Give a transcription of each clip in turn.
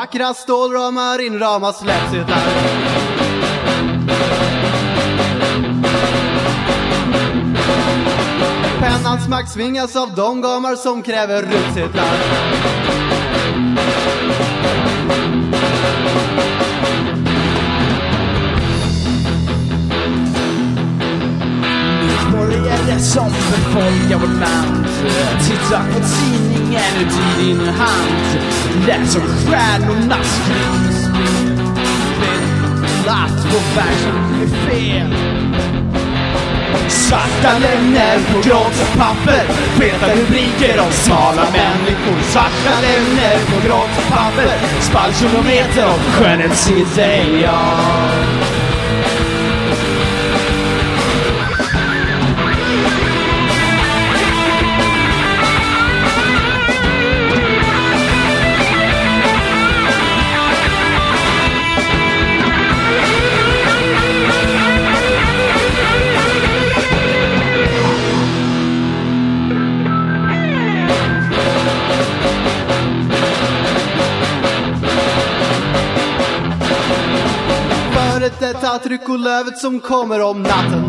vackra stålramar inramas läppcirklar. Pennans makt svingas av de gamar som kräver rutcirklar. Medborgare som befolkar vårt land, titta på tidningen ut i din hand. Läs om stjärnornas kringspel, att vår värld är fel. Svarta lögner på grått papper, feta rubriker om smala människor. Svarta lögner på grått papper, spalkilometer om skönhetsideal. Detta tryck och lövet som kommer om natten.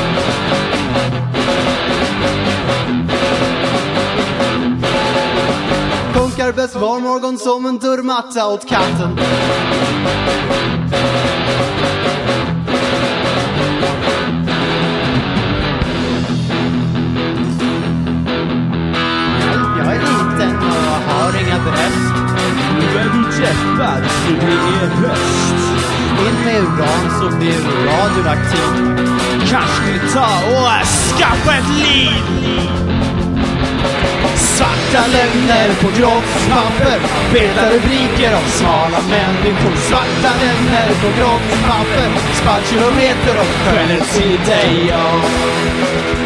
Punkar bäst var morgon som en dörrmatta åt katten. Jag är liten och har inga bröst. Nu är du träffad, så det är höst. In med uran så blir du radioaktiv. Kanske skulle ta och skaffa ett liv. Svarta lögner på grått papper, feta rubriker om smala människor. Svarta lögner på grått papper, spalkilometer om skönhetsideal.